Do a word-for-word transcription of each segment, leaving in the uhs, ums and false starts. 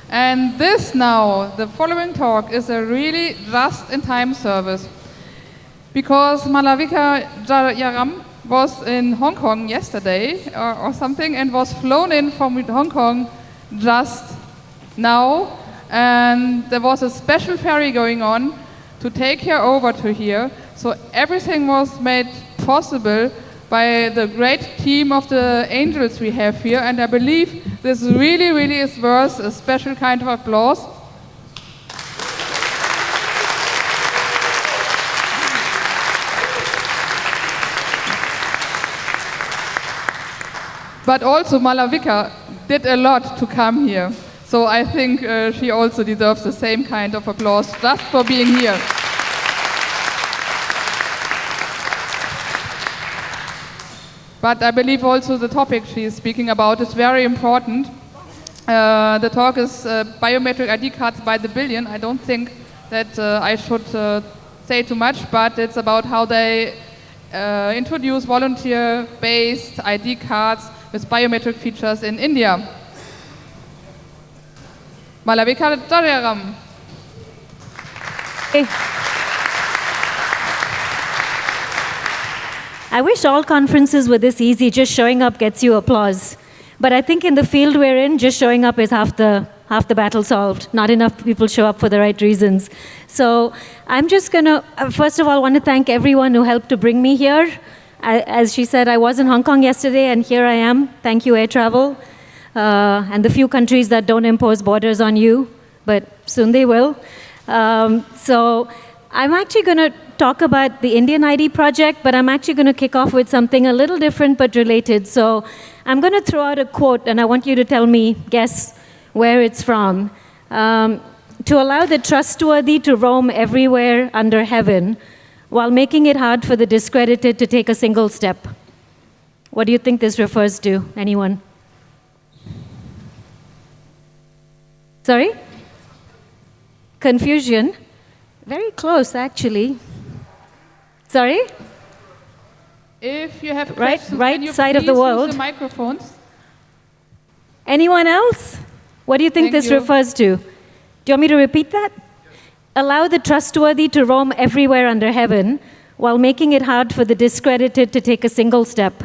And this now, the following talk, is a really just-in-time service. Because Malavika Jarayaram was in Hong Kong yesterday or, or something and was flown in from Hong Kong just now. And there was a special ferry going on to take her over to here. So everything was made possible by the great team of the angels we have here. And I believe this really, really is worth a special kind of applause. But also Malavika did a lot to come here. So I think uh, she also deserves the same kind of applause just for being here. But I believe also the topic she is speaking about is very important. Uh, the talk is uh, biometric I D cards by the billion. I don't think that uh, I should uh, say too much, but it's about how they uh, introduce volunteer-based I D cards with biometric features in India. Malavika Jarayaram. Hey. I wish all conferences were this easy, just showing up gets you applause. But I think in the field we're in, just showing up is half the, half the battle solved. Not enough people show up for the right reasons. So I'm just going to, uh, first of all, want to thank everyone who helped to bring me here. I, as she said, I was in Hong Kong yesterday, and here I am. Thank you, air travel. Uh, and the few countries that don't impose borders on you, but soon they will. Um, so I'm actually going to talk about the Indian I D project, but I'm actually going to kick off with something a little different but related. So I'm going to throw out a quote, and I want you to tell me, guess where it's from. Um, to allow the trustworthy to roam everywhere under heaven, while making it hard for the discredited to take a single step. What do you think this refers to? Anyone? Sorry? Confusion? Very close, actually. Sorry? If you have right, questions, right can you side of the please world. use the microphones? Anyone else? What do you think Thank this you. refers to? Do you want me to repeat that? Allow the trustworthy to roam everywhere under heaven, while making it hard for the discredited to take a single step.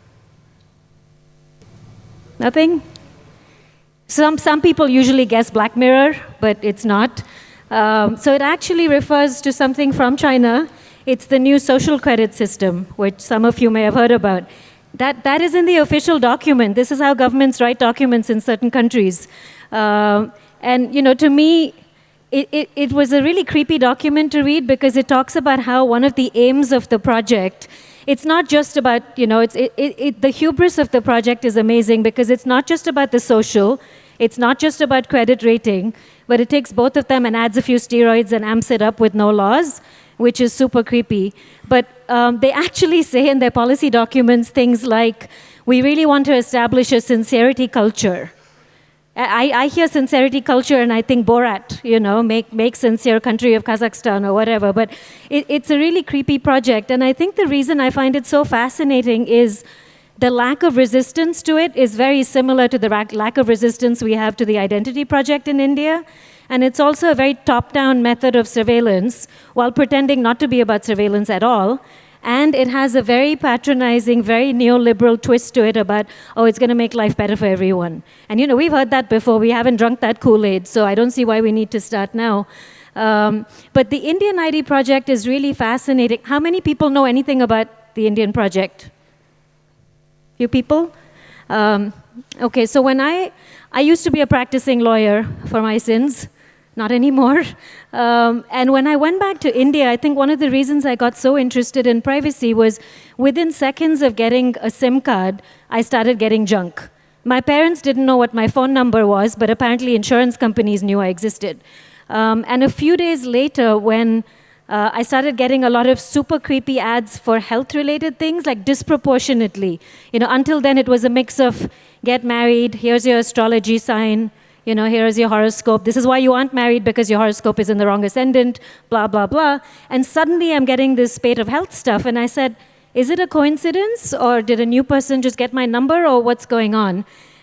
Nothing? Some, some people usually guess Black Mirror, but it's not. Um, so it actually refers to something from China. It's the new social credit system, which some of you may have heard about. That, that is in the official document. This is how governments write documents in certain countries. Um, and, you know, to me, it, it, it was a really creepy document to read because it talks about how one of the aims of the project, it's not just about, you know, it's, it, it, it, the hubris of the project is amazing because it's not just about the social, it's not just about credit rating, but it takes both of them and adds a few steroids and amps it up with no laws, which is super creepy. But um, they actually say in their policy documents things like, we really want to establish a sincerity culture. I, I hear sincerity culture and I think Borat, you know, make, make sincere country of Kazakhstan or whatever. But it, it's a really creepy project. And I think the reason I find it so fascinating is the lack of resistance to it is very similar to the lack of resistance we have to the Identity Project in India. And it's also a very top-down method of surveillance while pretending not to be about surveillance at all. And it has a very patronizing, very neoliberal twist to it about, oh, it's going to make life better for everyone. And, you know, we've heard that before. We haven't drunk that Kool-Aid, so I don't see why we need to start now. Um, but the Indian I D project is really fascinating. How many people know anything about the Indian project? Few people? Um, okay, so when I, I used to be a practicing lawyer for my sins. Not anymore. Um, and when I went back to India, I think one of the reasons I got so interested in privacy was within seconds of getting a SIM card, I started getting junk. My parents didn't know what my phone number was, but apparently insurance companies knew I existed. Um, and a few days later, when uh, I started getting a lot of super creepy ads for health-related things, like disproportionately. You know, until then, it was a mix of get married, here's your astrology sign, you know, here's your horoscope. This is why you aren't married, because your horoscope is in the wrong ascendant, blah, blah, blah. And suddenly I'm getting this spate of health stuff. And I said, is it a coincidence? Or did a new person just get my number? Or what's going on?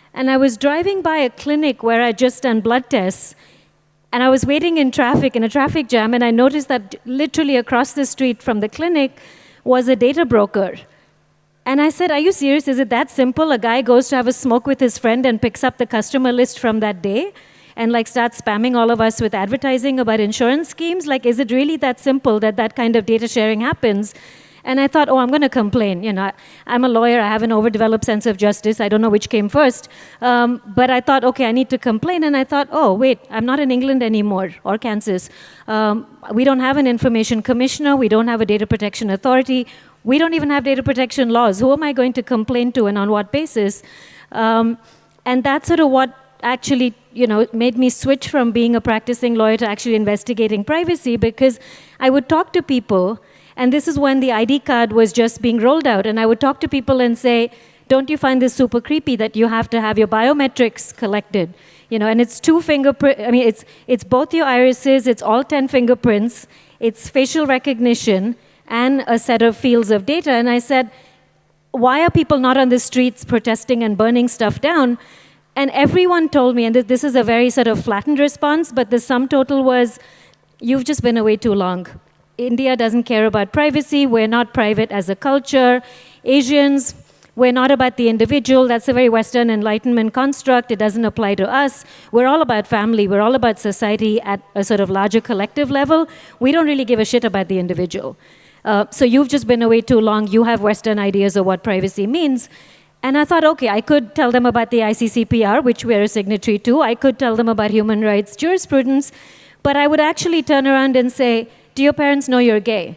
And I was driving by a clinic where I'd just done blood tests, and I was waiting in traffic, in a traffic jam, and I noticed that literally across the street from the clinic was a data broker. And I said, are you serious? Is it that simple? A guy goes to have a smoke with his friend and picks up the customer list from that day and like starts spamming all of us with advertising about insurance schemes? Like, is it really that simple that that kind of data sharing happens? And I thought, oh, I'm going to complain. You know, I, I'm a lawyer. I have an overdeveloped sense of justice. I don't know which came first. Um, but I thought, okay, I need to complain. And I thought, oh, wait, I'm not in England anymore or Kansas. Um, we don't have an information commissioner. We don't have a data protection authority. We don't even have data protection laws. Who am I going to complain to and on what basis? Um, and that's sort of what actually, you know, made me switch from being a practicing lawyer to actually investigating privacy, because I would talk to people. And this is when the I D card was just being rolled out. And I would talk to people and say, don't you find this super creepy that you have to have your biometrics collected? You know, and it's two fingerprint, I mean, it's, it's both your irises, it's all ten fingerprints, it's facial recognition, and a set of fields of data. And I said, why are people not on the streets protesting and burning stuff down? And everyone told me, and this is a very sort of flattened response, but the sum total was, you've just been away too long. India doesn't care about privacy. We're not private as a culture. Asians, we're not about the individual. That's a very Western Enlightenment construct. It doesn't apply to us. We're all about family. We're all about society at a sort of larger collective level. We don't really give a shit about the individual. Uh, so you've just been away too long. You have Western ideas of what privacy means. And I thought, okay, I could tell them about the I C C P R, which we're a signatory to. I could tell them about human rights jurisprudence. But I would actually turn around and say, do your parents know you're gay?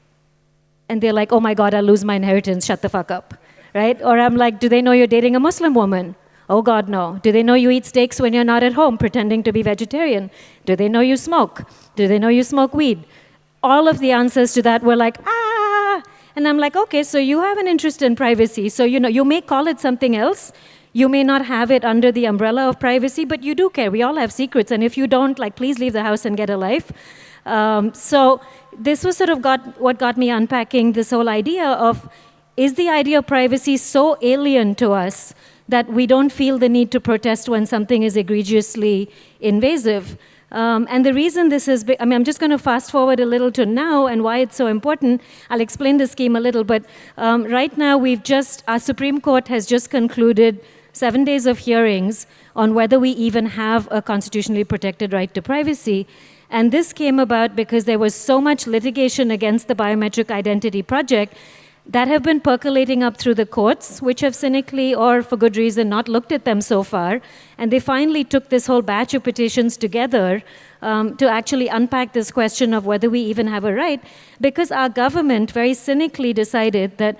And they're like, oh my God, I'll lose my inheritance, shut the fuck up, right? Or I'm like, do they know you're dating a Muslim woman? Oh God, no. Do they know you eat steaks when you're not at home, pretending to be vegetarian? Do they know you smoke? Do they know you smoke weed? All of the answers to that were like, ah! And I'm like, okay, so you have an interest in privacy. So, you know, you may call it something else. You may not have it under the umbrella of privacy, but you do care. We all have secrets. And if you don't, like, please leave the house and get a life. Um, so this was sort of got, what got me unpacking this whole idea of, is the idea of privacy so alien to us that we don't feel the need to protest when something is egregiously invasive? Um, and the reason this is, I mean, I'm just going to fast forward a little to now and why it's so important. I'll explain the scheme a little, but um, right now we've just, our Supreme Court has just concluded seven days of hearings on whether we even have a constitutionally protected right to privacy. And this came about because there was so much litigation against the Biometric Identity Project that have been percolating up through the courts, which have cynically or for good reason not looked at them so far. And they finally took this whole batch of petitions together um, to actually unpack this question of whether we even have a right, because our government very cynically decided that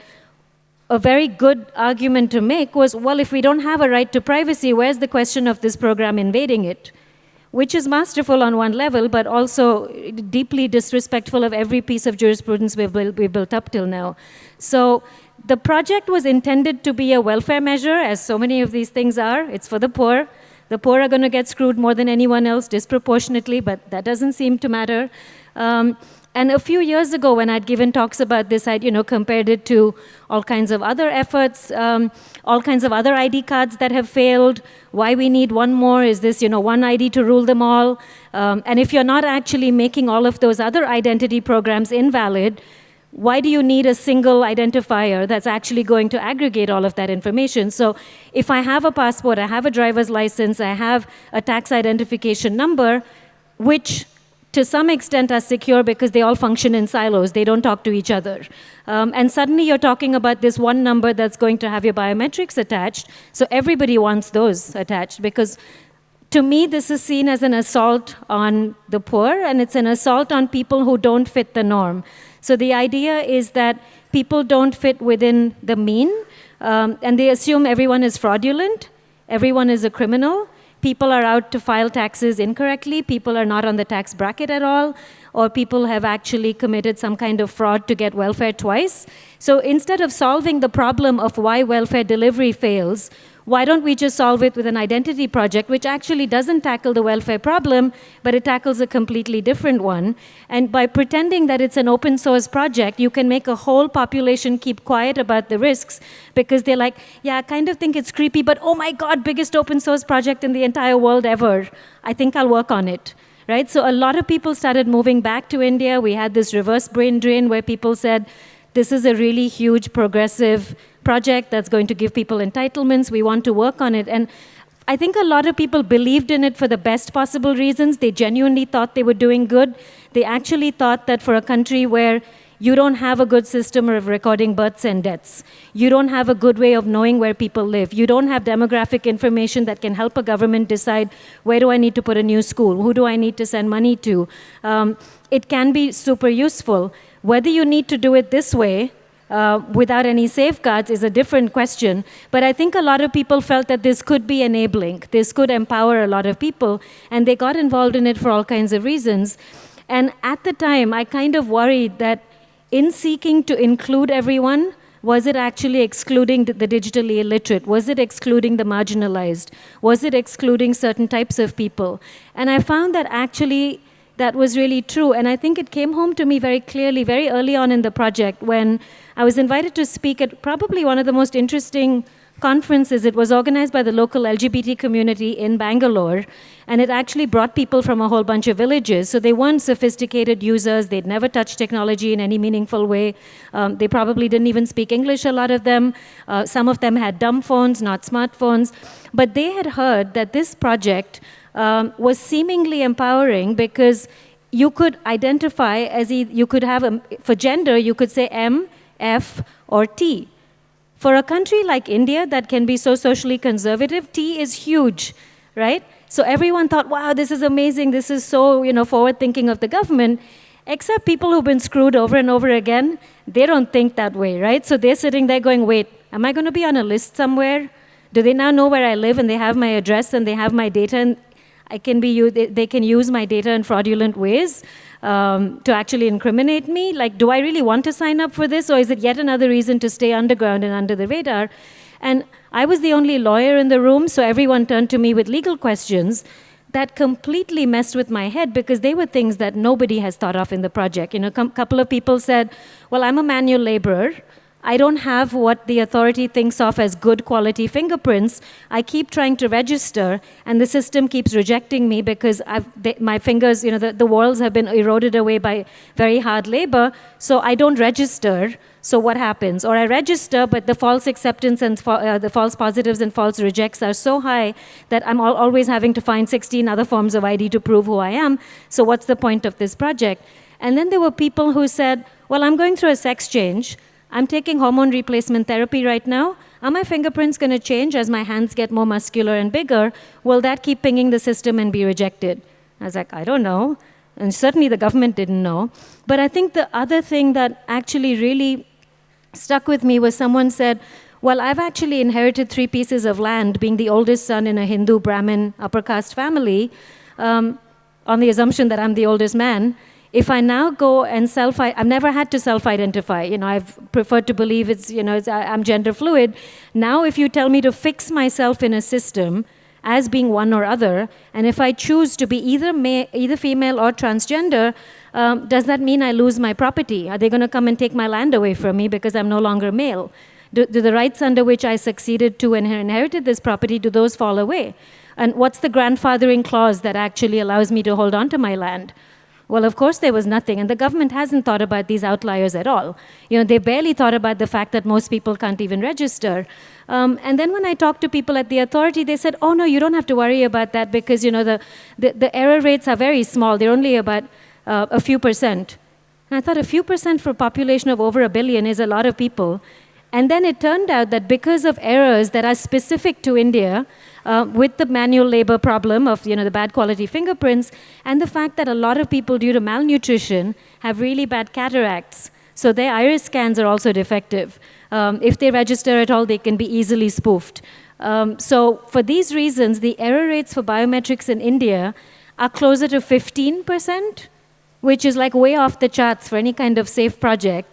a very good argument to make was, well, if we don't have a right to privacy, where's the question of this program invading it? Which is masterful on one level, but also deeply disrespectful of every piece of jurisprudence we've built, we've built up till now. So the project was intended to be a welfare measure, as so many of these things are. It's for the poor. The poor are going to get screwed more than anyone else disproportionately, but that doesn't seem to matter. Um, And a few years ago, when I'd given talks about this, I'd you know, compared it to all kinds of other efforts, um, all kinds of other I D cards that have failed, why we need one more, is this you know, one I D to rule them all? Um, and if you're not actually making all of those other identity programs invalid, why do you need a single identifier that's actually going to aggregate all of that information? So if I have a passport, I have a driver's license, I have a tax identification number, which to some extent are secure because they all function in silos. They don't talk to each other. Um, and suddenly you're talking about this one number that's going to have your biometrics attached. So everybody wants those attached, because to me, this is seen as an assault on the poor, and it's an assault on people who don't fit the norm. So the idea is that people don't fit within the mean, um, and they assume everyone is fraudulent, everyone is a criminal, people are out to file taxes incorrectly, people are not on the tax bracket at all, or people have actually committed some kind of fraud to get welfare twice. So instead of solving the problem of why welfare delivery fails, Why don't we just solve it with an identity project, which actually doesn't tackle the welfare problem, but it tackles a completely different one. And by pretending that it's an open source project, you can make a whole population keep quiet about the risks because they're like, yeah, I kind of think it's creepy, but oh my God, biggest open source project in the entire world ever. I think I'll work on it. Right? So a lot of people started moving back to India. We had this reverse brain drain where people said, this is a really huge progressive project that's going to give people entitlements. We want to work on it. And I think a lot of people believed in it for the best possible reasons. They genuinely thought they were doing good. They actually thought that for a country where you don't have a good system of recording births and deaths, you don't have a good way of knowing where people live, you don't have demographic information that can help a government decide where do I need to put a new school, who do I need to send money to, um, it can be super useful. Whether you need to do it this way, Uh, without any safeguards is a different question. But I think a lot of people felt that this could be enabling. This could empower a lot of people. And they got involved in it for all kinds of reasons. And at the time, I kind of worried that in seeking to include everyone, was it actually excluding the digitally illiterate? Was it excluding the marginalized? Was it excluding certain types of people? And I found that actually that was really true. And I think it came home to me very clearly, very early on in the project, when I was invited to speak at probably one of the most interesting conferences. It was organized by the local L G B T community in Bangalore, and it actually brought people from a whole bunch of villages. So they weren't sophisticated users. They'd never touched technology in any meaningful way. Um, they probably didn't even speak English, a lot of them. Uh, some of them had dumb phones, not smartphones. But they had heard that this project Um, was seemingly empowering because you could identify as e you could have, a, for gender, you could say M, F, or T. For a country like India that can be so socially conservative, T is huge, right? So everyone thought, wow, this is amazing, this is so, you know, forward-thinking of the government, except people who've been screwed over and over again, they don't think that way, right? So they're sitting there going, wait, am I going to be on a list somewhere? Do they now know where I live and they have my address and they have my data and I can be, they can use my data in fraudulent ways um, to actually incriminate me? Like, do I really want to sign up for this, or is it yet another reason to stay underground and under the radar? And I was the only lawyer in the room, so everyone turned to me with legal questions that completely messed with my head because they were things that nobody has thought of in the project. You know, a couple of people said, well, I'm a manual laborer. I don't have what the authority thinks of as good quality fingerprints. I keep trying to register, and the system keeps rejecting me because I've, they, my fingers, you know, the, the whorls have been eroded away by very hard labor, so I don't register. So what happens? Or I register, but the false acceptance and uh, the false positives and false rejects are so high that I'm al always having to find sixteen other forms of I D to prove who I am. So what's the point of this project? And then there were people who said, well, I'm going through a sex change. I'm taking hormone replacement therapy right now. Are my fingerprints going to change as my hands get more muscular and bigger? Will that keep pinging the system and be rejected? I was like, I don't know. And certainly the government didn't know. But I think the other thing that actually really stuck with me was someone said, well, I've actually inherited three pieces of land, being the oldest son in a Hindu Brahmin upper caste family, um, on the assumption that I'm the oldest man. If I now go and self, I've never had to self-identify. You know, I've preferred to believe it's, you know, it's, I'm gender fluid. Now, if you tell me to fix myself in a system as being one or other, and if I choose to be either male, either female or transgender, um, does that mean I lose my property? Are they going to come and take my land away from me because I'm no longer male? Do, do the rights under which I succeeded to and inherited this property, do those fall away? And what's the grandfathering clause that actually allows me to hold on to my land? Well, of course, there was nothing, and the government hasn't thought about these outliers at all. You know, they barely thought about the fact that most people can't even register. Um, and then when I talked to people at the authority, they said, oh, no, you don't have to worry about that because, you know, the, the, the error rates are very small. They're only about uh, a few percent. And I thought a few percent for a population of over a billion is a lot of people. And then it turned out that because of errors that are specific to India, Uh, with the manual labor problem of, you know, the bad quality fingerprints, and the fact that a lot of people, due to malnutrition, have really bad cataracts. So their iris scans are also defective. Um, if they register at all, they can be easily spoofed. Um, so for these reasons, the error rates for biometrics in India are closer to fifteen percent, which is like way off the charts for any kind of safe project.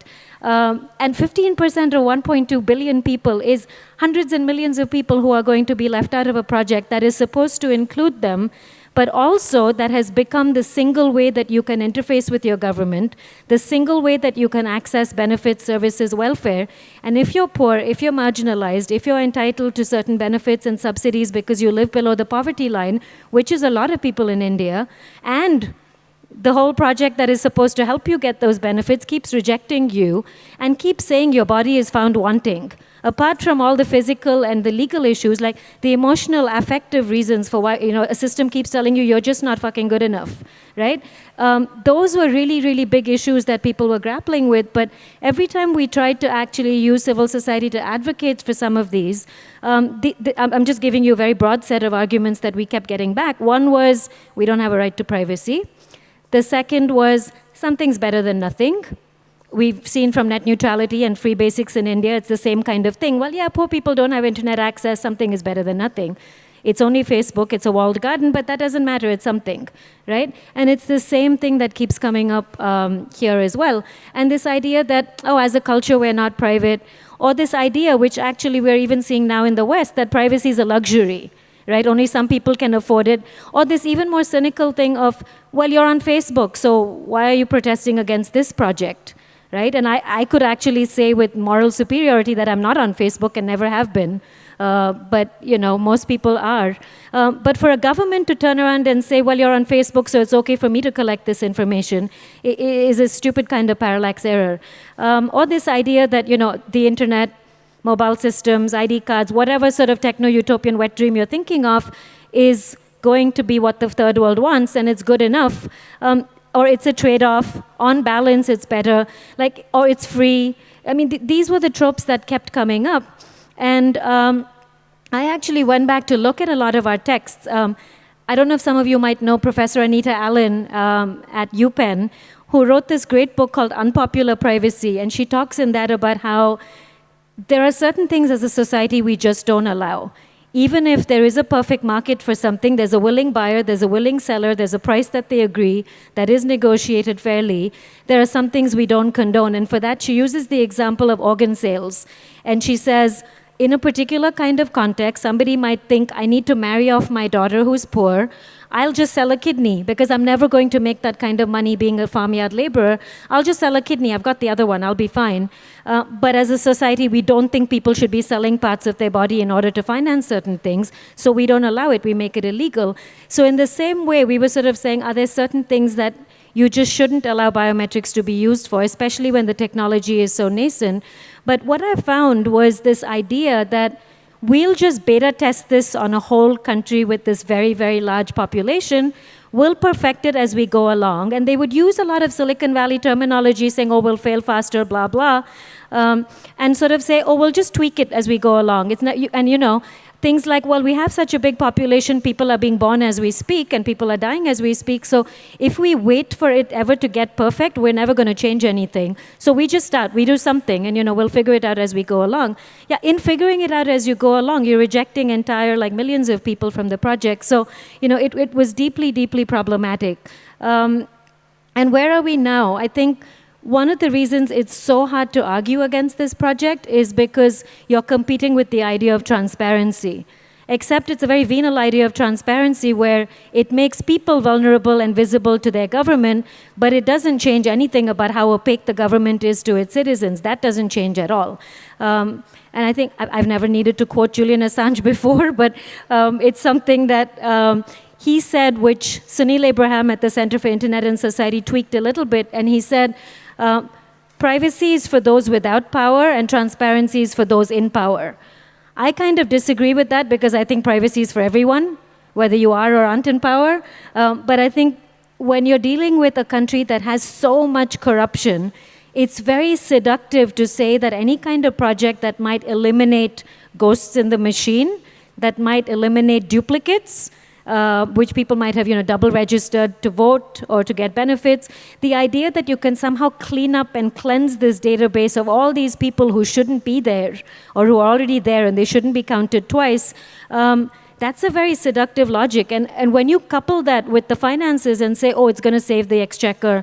Um, and fifteen percent of one point two billion people is hundreds and millions of people who are going to be left out of a project that is supposed to include them, but also that has become the single way that you can interface with your government, the single way that you can access benefits, services, welfare. And if you're poor, if you're marginalized, if you're entitled to certain benefits and subsidies because you live below the poverty line, which is a lot of people in India, and the whole project that is supposed to help you get those benefits keeps rejecting you and keeps saying your body is found wanting. Apart from all the physical and the legal issues, like the emotional, affective reasons for why, you know, a system keeps telling you you're just not fucking good enough, right? Um, those were really, really big issues that people were grappling with. But every time we tried to actually use civil society to advocate for some of these, um, the, the, I'm just giving you a very broad set of arguments that we kept getting back. One was, we don't have a right to privacy. The second was, something's better than nothing. We've seen from net neutrality and free basics in India, it's the same kind of thing. Well, yeah, poor people don't have internet access, something is better than nothing. It's only Facebook, it's a walled garden, but that doesn't matter, it's something, right? And it's the same thing that keeps coming up um, here as well. And this idea that, oh, as a culture, we're not private, or this idea, which actually we're even seeing now in the West, that privacy is a luxury. Right? Only some people can afford it. Or this even more cynical thing of, well, you're on Facebook, so why are you protesting against this project? Right? And I, I could actually say with moral superiority that I'm not on Facebook and never have been. Uh, but, you know, most people are. Uh, but for a government to turn around and say, well, you're on Facebook, so it's okay for me to collect this information, it, it is a stupid kind of parallax error. Um, or this idea that, you know, the internet, mobile systems, I D cards, whatever sort of techno-utopian wet dream you're thinking of is going to be what the third world wants, and it's good enough. Um, or it's a trade-off. On balance, it's better. Like, or it's free. I mean, th these were the tropes that kept coming up. And um, I actually went back to look at a lot of our texts. Um, I don't know if some of you might know Professor Anita Allen um, at UPenn, who wrote this great book called Unpopular Privacy. And she talks in that about how there are certain things as a society we just don't allow. Even if there is a perfect market for something, there's a willing buyer, there's a willing seller, there's a price that they agree, that is negotiated fairly, there are some things we don't condone. And for that, she uses the example of organ sales. And she says, in a particular kind of context, somebody might think, I need to marry off my daughter who's poor. I'll just sell a kidney because I'm never going to make that kind of money being a farmyard laborer. I'll just sell a kidney. I've got the other one. I'll be fine. Uh, but as a society, we don't think people should be selling parts of their body in order to finance certain things. So we don't allow it. We make it illegal. So in the same way, we were sort of saying, are there certain things that you just shouldn't allow biometrics to be used for, especially when the technology is so nascent? But what I found was this idea that we'll just beta test this on a whole country with this very, very large population. We'll perfect it as we go along. And they would use a lot of Silicon Valley terminology saying, oh, we'll fail faster, blah, blah. Um, and sort of say, oh, we'll just tweak it as we go along. It's not, and you know, things like, well, we have such a big population, people are being born as we speak, and people are dying as we speak. So if we wait for it ever to get perfect, we're never going to change anything. So we just start, we do something, and you know, we'll figure it out as we go along. Yeah, in figuring it out as you go along, you're rejecting entire, like millions of people from the project. So, you know, it, it was deeply, deeply problematic. Um, and where are we now? I think one of the reasons it's so hard to argue against this project is because you're competing with the idea of transparency. Except it's a very venal idea of transparency where it makes people vulnerable and visible to their government, but it doesn't change anything about how opaque the government is to its citizens. That doesn't change at all. Um, and I think I've never needed to quote Julian Assange before, but um, it's something that um, he said, which Sunil Abraham at the Center for Internet and Society tweaked a little bit, and he said, Uh, privacy is for those without power and transparency is for those in power. I kind of disagree with that because I think privacy is for everyone, whether you are or aren't in power. Um, but I think when you're dealing with a country that has so much corruption, it's very seductive to say that any kind of project that might eliminate ghosts in the machine, that might eliminate duplicates, Uh, which people might have, you know, double registered to vote or to get benefits. The idea that you can somehow clean up and cleanse this database of all these people who shouldn't be there or who are already there and they shouldn't be counted twice, um, that's a very seductive logic. And, and when you couple that with the finances and say, oh, it's going to save the exchequer,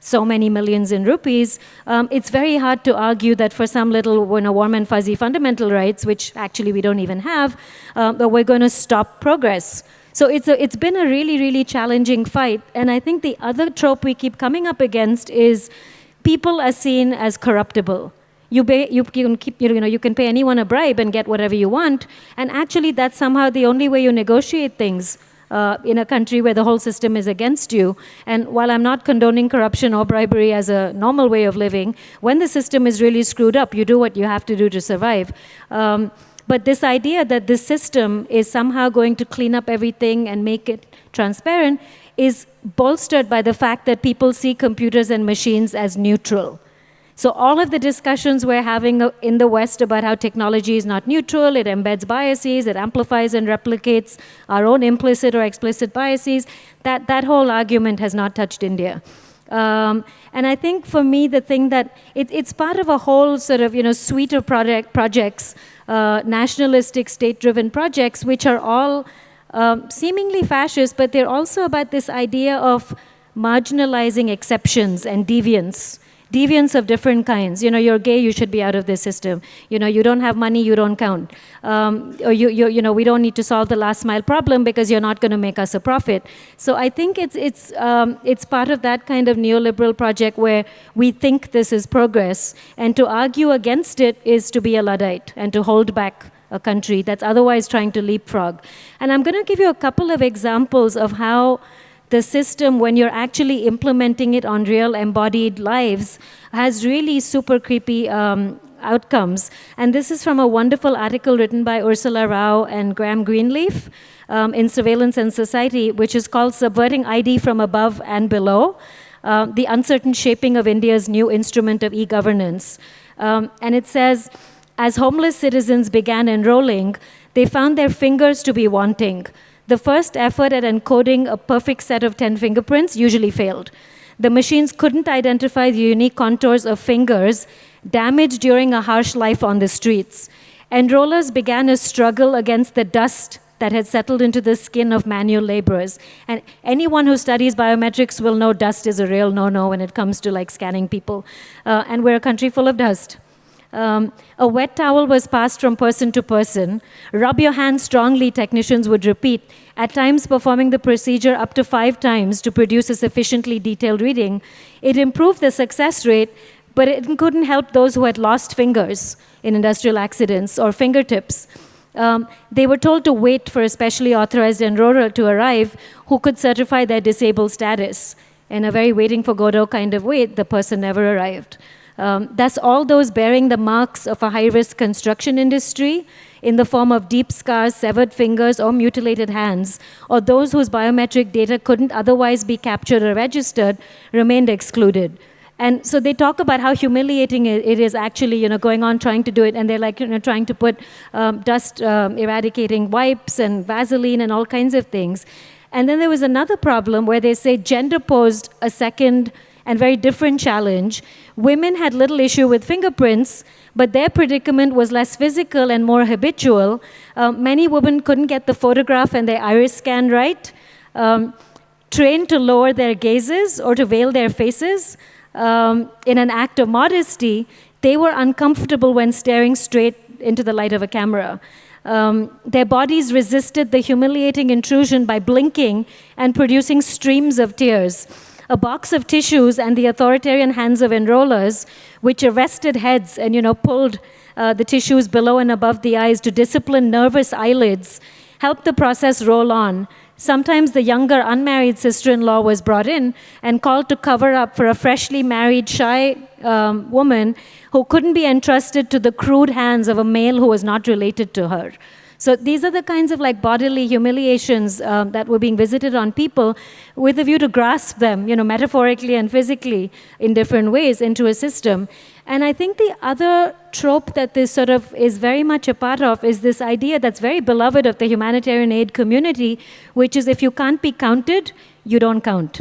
so many millions in rupees, um, it's very hard to argue that for some little, you know, warm and fuzzy fundamental rights, which actually we don't even have, uh, that we're going to stop progress. So it's, a, it's been a really, really challenging fight. And I think the other trope we keep coming up against is people are seen as corruptible. You, pay, you, you, can keep, you, know, you can pay anyone a bribe and get whatever you want. And actually, that's somehow the only way you negotiate things uh, in a country where the whole system is against you. And while I'm not condoning corruption or bribery as a normal way of living, when the system is really screwed up, you do what you have to do to survive. Um, but this idea that this system is somehow going to clean up everything and make it transparent is bolstered by the fact that people see computers and machines as neutral. So all of the discussions we're having in the West about how technology is not neutral, it embeds biases, it amplifies and replicates our own implicit or explicit biases, that, that whole argument has not touched India. Um, and I think for me, the thing that, it, it's part of a whole sort of, you know, suite of project, projects, uh, nationalistic, state-driven projects, which are all um, seemingly fascist, but they're also about this idea of marginalizing exceptions and deviance. Deviance of different kinds. You know, you're gay, you should be out of this system. You know, you don't have money, you don't count. Um, or you, you, you know, we don't need to solve the last mile problem because you're not going to make us a profit. So I think it's, it's, um, it's part of that kind of neoliberal project where we think this is progress. And to argue against it is to be a Luddite and to hold back a country that's otherwise trying to leapfrog. And I'm going to give you a couple of examples of how the system, when you're actually implementing it on real embodied lives, has really super creepy um, outcomes. And this is from a wonderful article written by Ursula Rao and Graham Greenleaf um, in Surveillance and Society, which is called Subverting I D from Above and Below, uh, the Uncertain Shaping of India's New Instrument of E-Governance. Um, and it says, as homeless citizens began enrolling, they found their fingers to be wanting. The first effort at encoding a perfect set of ten fingerprints usually failed. The machines couldn't identify the unique contours of fingers damaged during a harsh life on the streets. Enrollers began a struggle against the dust that had settled into the skin of manual laborers. And anyone who studies biometrics will know dust is a real no-no when it comes to like scanning people. Uh, and we're a country full of dust. Um, a wet towel was passed from person to person. Rub your hands strongly, technicians would repeat, at times performing the procedure up to five times to produce a sufficiently detailed reading. It improved the success rate, but it couldn't help those who had lost fingers in industrial accidents or fingertips. Um, they were told to wait for a specially authorized enroller to arrive who could certify their disabled status. In a very waiting for Godot kind of way, the person never arrived. Um, thus, all those bearing the marks of a high-risk construction industry in the form of deep scars, severed fingers, or mutilated hands, or those whose biometric data couldn't otherwise be captured or registered, remained excluded. And so they talk about how humiliating it is actually, you know, going on trying to do it, and they're like, you know, trying to put um, dust um, eradicating wipes and Vaseline and all kinds of things. And then there was another problem where they say gender posed a second and very different challenge. Women had little issue with fingerprints, but their predicament was less physical and more habitual. Uh, many women couldn't get the photograph and their iris scan right, um, trained to lower their gazes or to veil their faces. Um, in an act of modesty, they were uncomfortable when staring straight into the light of a camera. Um, their bodies resisted the humiliating intrusion by blinking and producing streams of tears. A box of tissues and the authoritarian hands of enrollers, which arrested heads and, you know, pulled uh, the tissues below and above the eyes to discipline nervous eyelids, helped the process roll on. Sometimes the younger unmarried sister-in-law was brought in and called to cover up for a freshly married, shy um, woman who couldn't be entrusted to the crude hands of a male who was not related to her. So these are the kinds of like bodily humiliations um, that were being visited on people with a view to grasp them, you know, metaphorically and physically in different ways into a system. And I think the other trope that this sort of is very much a part of is this idea that's very beloved of the humanitarian aid community, which is if you can't be counted, you don't count.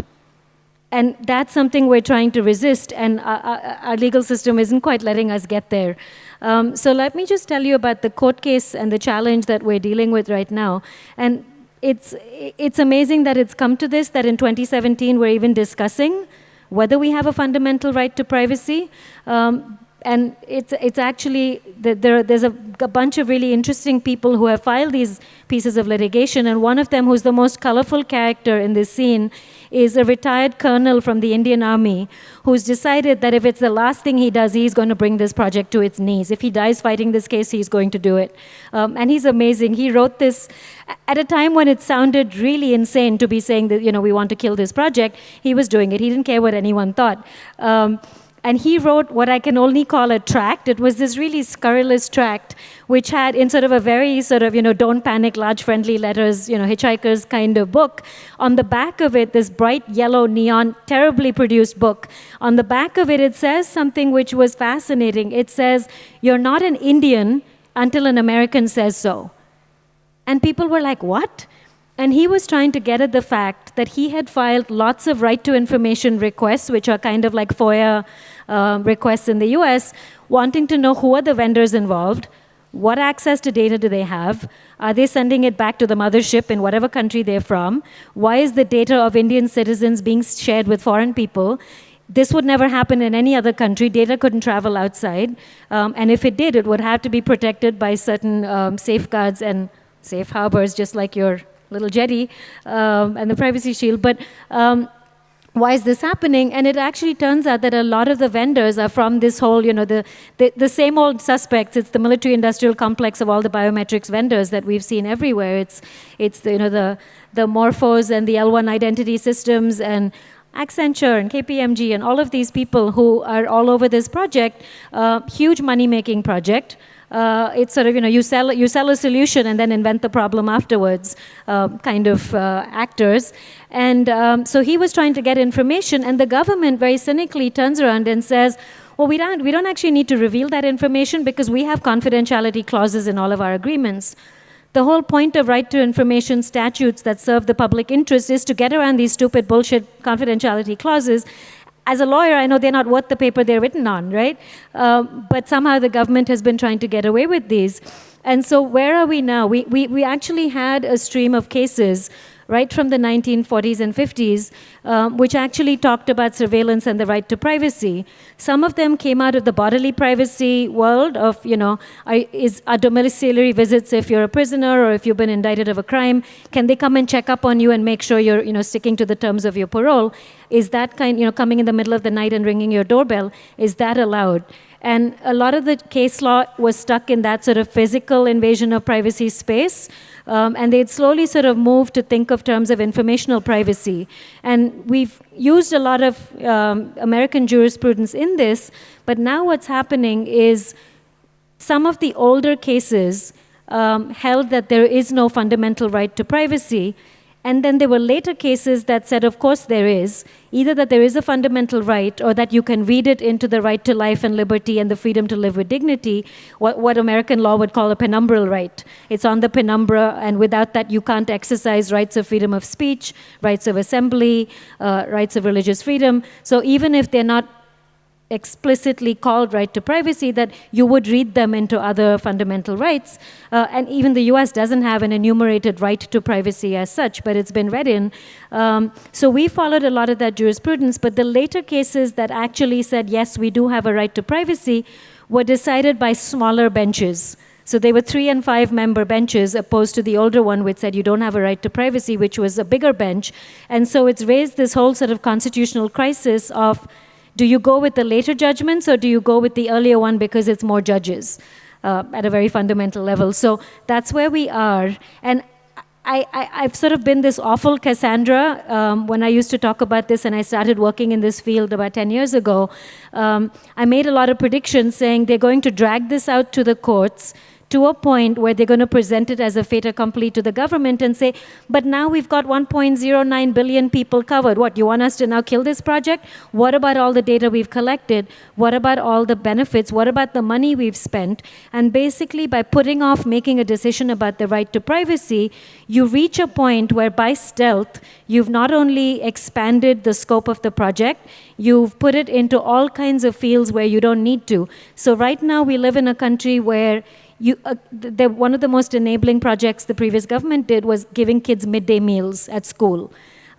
And that's something we're trying to resist, and our, our, our legal system isn't quite letting us get there. Um, so let me just tell you about the court case and the challenge that we're dealing with right now. And it's, it's amazing that it's come to this, that in twenty seventeen we're even discussing whether we have a fundamental right to privacy. Um, and it's, it's actually, there, there's a, a bunch of really interesting people who have filed these pieces of litigation, and one of them, who's the most colorful character in this scene, is a retired colonel from the Indian Army who's decided that if it's the last thing he does, he's going to bring this project to its knees. If he dies fighting this case, he's going to do it. Um, and he's amazing. He wrote this at a time when it sounded really insane to be saying that, you know, we want to kill this project. He was doing it. He didn't care what anyone thought. Um, And he wrote what I can only call a tract. It was this really scurrilous tract, which had, in sort of a very sort of, you know, don't panic, large friendly letters, you know, hitchhikers kind of book. On the back of it, this bright yellow neon, terribly produced book. On the back of it, it says something which was fascinating. It says, "You're not an Indian until an American says so." And people were like, what? And he was trying to get at the fact that he had filed lots of right to information requests, which are kind of like FOIA uh, requests in the U S, wanting to know who are the vendors involved, what access to data do they have, are they sending it back to the mothership in whatever country they're from, why is the data of Indian citizens being shared with foreign people. This would never happen in any other country. Data couldn't travel outside. Um, and if it did, it would have to be protected by certain um, safeguards and safe harbors, just like your little jetty um, and the privacy shield. But um, why is this happening? And it actually turns out that a lot of the vendors are from this whole, you know, the, the, the same old suspects. It's the military-industrial complex of all the biometrics vendors that we've seen everywhere. It's, it's the, you know, the, the Morphos and the L one identity systems and Accenture and K P M G and all of these people who are all over this project, uh, huge money-making project. Uh, it's sort of, you know, you sell, you sell a solution and then invent the problem afterwards, uh, kind of uh, actors. And um, so he was trying to get information, and the government very cynically turns around and says, well, we don't, we don't actually need to reveal that information because we have confidentiality clauses in all of our agreements. The whole point of right to information statutes that serve the public interest is to get around these stupid bullshit confidentiality clauses. As a lawyer, I know they're not worth the paper they're written on, right? Uh, but somehow the government has been trying to get away with these. And so where are we now? We, we, we actually had a stream of cases right from the nineteen forties and fifties, um, which actually talked about surveillance and the right to privacy. Some of them came out of the bodily privacy world of, you know, are, is, are domiciliary visits if you're a prisoner or if you've been indicted of a crime, can they come and check up on you and make sure you're, you know, sticking to the terms of your parole? Is that kind, you know, coming in the middle of the night and ringing your doorbell, is that allowed? And a lot of the case law was stuck in that sort of physical invasion of privacy space. Um, and they'd slowly sort of moved to think of terms of informational privacy. And we've used a lot of um, American jurisprudence in this, but now what's happening is some of the older cases um, held that there is no fundamental right to privacy. And then there were later cases that said, of course there is, either that there is a fundamental right or that you can read it into the right to life and liberty and the freedom to live with dignity, what, what American law would call a penumbral right. It's on the penumbra, and without that you can't exercise rights of freedom of speech, rights of assembly, uh, rights of religious freedom. So even if they're not explicitly called right to privacy, that you would read them into other fundamental rights. Uh, and even the U S doesn't have an enumerated right to privacy as such, but it's been read in. Um, so we followed a lot of that jurisprudence, but the later cases that actually said, yes, we do have a right to privacy, were decided by smaller benches. So they were three and five member benches opposed to the older one which said you don't have a right to privacy, which was a bigger bench. And so it's raised this whole sort of constitutional crisis of, do you go with the later judgments or do you go with the earlier one because it's more judges uh, at a very fundamental level? So that's where we are. And I, I, I've sort of been this awful Cassandra um, when I used to talk about this and I started working in this field about ten years ago. Um, I made a lot of predictions saying they're going to drag this out to the courts to a point where they're going to present it as a fait accompli to the government and say, but now we've got one point zero nine billion people covered. What, you want us to now kill this project? What about all the data we've collected? What about all the benefits? What about the money we've spent? And basically, by putting off making a decision about the right to privacy, you reach a point where by stealth, you've not only expanded the scope of the project, you've put it into all kinds of fields where you don't need to. So right now, we live in a country where You, uh, the, one of the most enabling projects the previous government did was giving kids midday meals at school.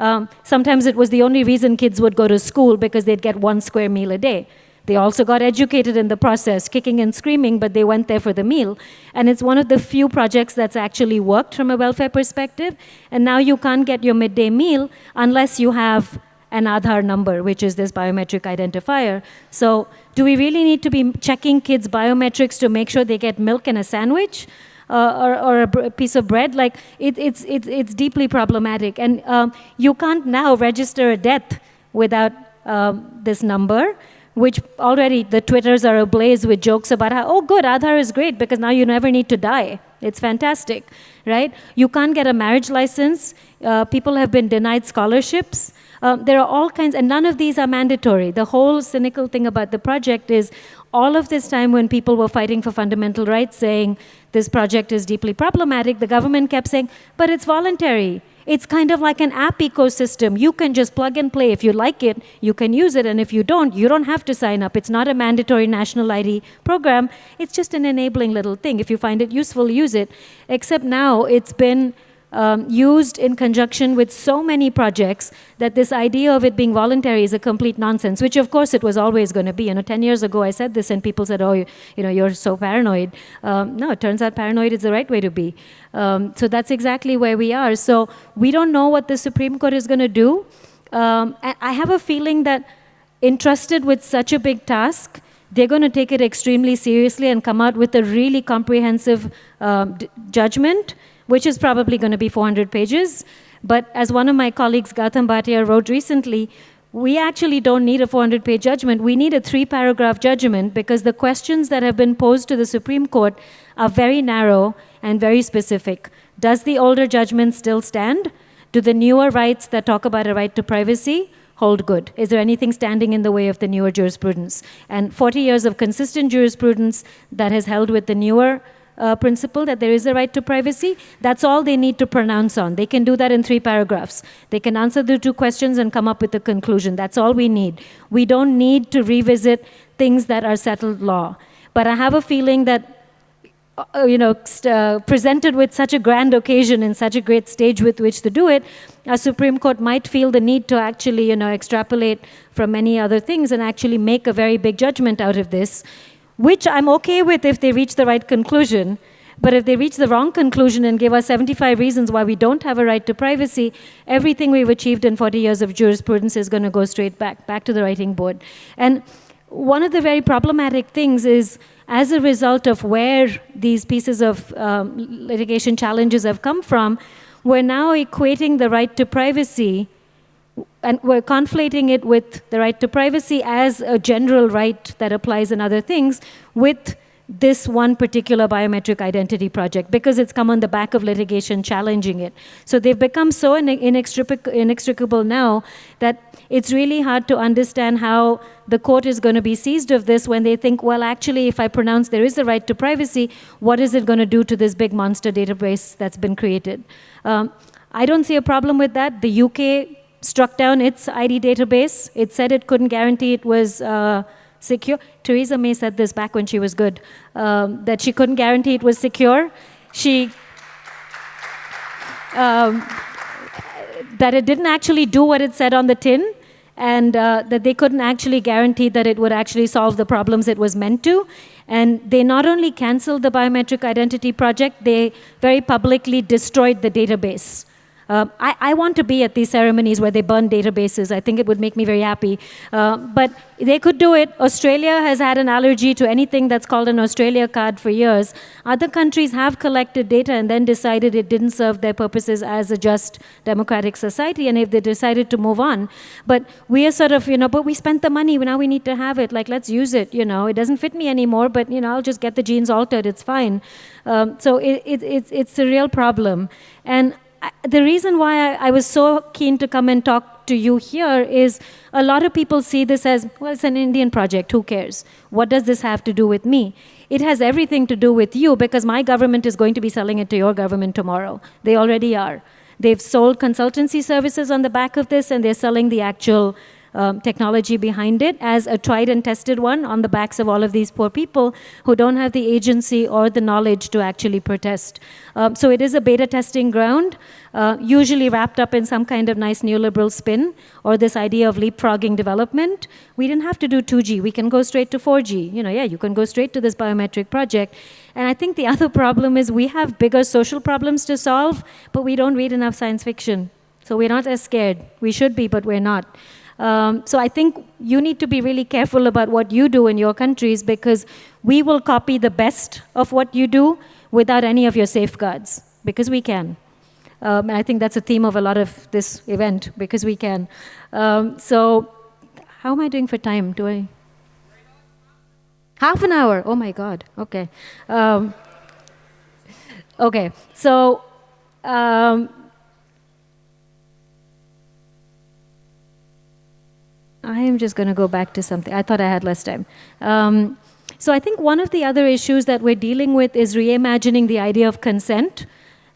Um, sometimes it was the only reason kids would go to school because they'd get one square meal a day. They also got educated in the process, kicking and screaming, but they went there for the meal. And it's one of the few projects that's actually worked from a welfare perspective. And now you can't get your midday meal unless you have an Aadhaar number, which is this biometric identifier. So do we really need to be checking kids' biometrics to make sure they get milk and a sandwich? Uh, or, or a, br- a piece of bread? Like, it, it's, it's, it's deeply problematic. And um, you can't now register a death without um, this number, which already the Twitters are ablaze with jokes about how, oh, good, Aadhaar is great because now you never need to die. It's fantastic, right? You can't get a marriage license. Uh, people have been denied scholarships. Um, there are all kinds, and none of these are mandatory. The whole cynical thing about the project is all of this time when people were fighting for fundamental rights, saying this project is deeply problematic, the government kept saying, but it's voluntary. It's kind of like an app ecosystem. You can just plug and play. If you like it, you can use it. And if you don't, you don't have to sign up. It's not a mandatory national I D program. It's just an enabling little thing. If you find it useful, use it. Except now it's been um, used in conjunction with so many projects that this idea of it being voluntary is a complete nonsense, which of course it was always going to be. You know, ten years ago I said this and people said, oh, you, you know, you're so paranoid. Um, no, it turns out paranoid is the right way to be. Um, so that's exactly where we are. So we don't know what the Supreme Court is going to do. Um, I have a feeling that entrusted with such a big task, they're going to take it extremely seriously and come out with a really comprehensive um, d- judgment, which is probably going to be four hundred pages. But as one of my colleagues, Gautam Bhatia, wrote recently, we actually don't need a four hundred page judgment. We need a three-paragraph judgment because the questions that have been posed to the Supreme Court are very narrow and very specific. Does the older judgment still stand? Do the newer rights that talk about a right to privacy hold good? Is there anything standing in the way of the newer jurisprudence? And forty years of consistent jurisprudence that has held with the newer Uh, principle that there is a right to privacy, that's all they need to pronounce on. They can do that in three paragraphs. They can answer the two questions and come up with a conclusion. That's all we need. We don't need to revisit things that are settled law. But I have a feeling that, uh, you know, uh, presented with such a grand occasion and such a great stage with which to do it, a Supreme Court might feel the need to actually, you know, extrapolate from many other things and actually make a very big judgment out of this, which I'm okay with if they reach the right conclusion. But if they reach the wrong conclusion and give us seventy-five reasons why we don't have a right to privacy, everything we've achieved in forty years of jurisprudence is going to go straight back, back to the writing board. And one of the very problematic things is, as a result of where these pieces of um, litigation challenges have come from, we're now equating the right to privacy and we're conflating it with the right to privacy as a general right that applies in other things with this one particular biometric identity project because it's come on the back of litigation challenging it. So they've become so inextric- inextricable now that it's really hard to understand how the court is going to be seized of this when they think, well, actually, if I pronounce there is a right to privacy, what is it going to do to this big monster database that's been created? Um, I don't see a problem with that. The U K struck down its I D database. It said it couldn't guarantee it was uh, secure. Theresa May said this back when she was good, um, that she couldn't guarantee it was secure. She, um, that it didn't actually do what it said on the tin, and uh, that they couldn't actually guarantee that it would actually solve the problems it was meant to. And they not only canceled the biometric identity project, they very publicly destroyed the database. Uh, I, I want to be at these ceremonies where they burn databases. I think it would make me very happy. Uh, but they could do it. Australia has had an allergy to anything that's called an Australia card for years. Other countries have collected data and then decided it didn't serve their purposes as a just democratic society, and if they decided to move on. But we are sort of, you know, but we spent the money, now we need to have it. Like, let's use it, you know. It doesn't fit me anymore, but, you know, I'll just get the genes altered. It's fine. Um, so it, it, it's, it's a real problem. And the reason why I, I was so keen to come and talk to you here is a lot of people see this as, well, it's an Indian project, who cares? What does this have to do with me? It has everything to do with you because my government is going to be selling it to your government tomorrow. They already are. They've sold consultancy services on the back of this and they're selling the actual um, technology behind it as a tried and tested one on the backs of all of these poor people who don't have the agency or the knowledge to actually protest. Um, so it is a beta testing ground, uh, usually wrapped up in some kind of nice neoliberal spin or this idea of leapfrogging development. We didn't have to do two G. We can go straight to four G. You know, yeah, you can go straight to this biometric project. And I think the other problem is we have bigger social problems to solve, but we don't read enough science fiction. So we're not as scared. We should be, but we're not. Um, so I think you need to be really careful about what you do in your countries, because we will copy the best of what you do without any of your safeguards, because we can. Um, and I think that's a theme of a lot of this event, because we can. Um, so how am I doing for time? Do I? Half an hour. Oh my God. Okay. Um, okay. So um, I am just going to go back to something. I thought I had less time. Um, so I think one of the other issues that we're dealing with is reimagining the idea of consent.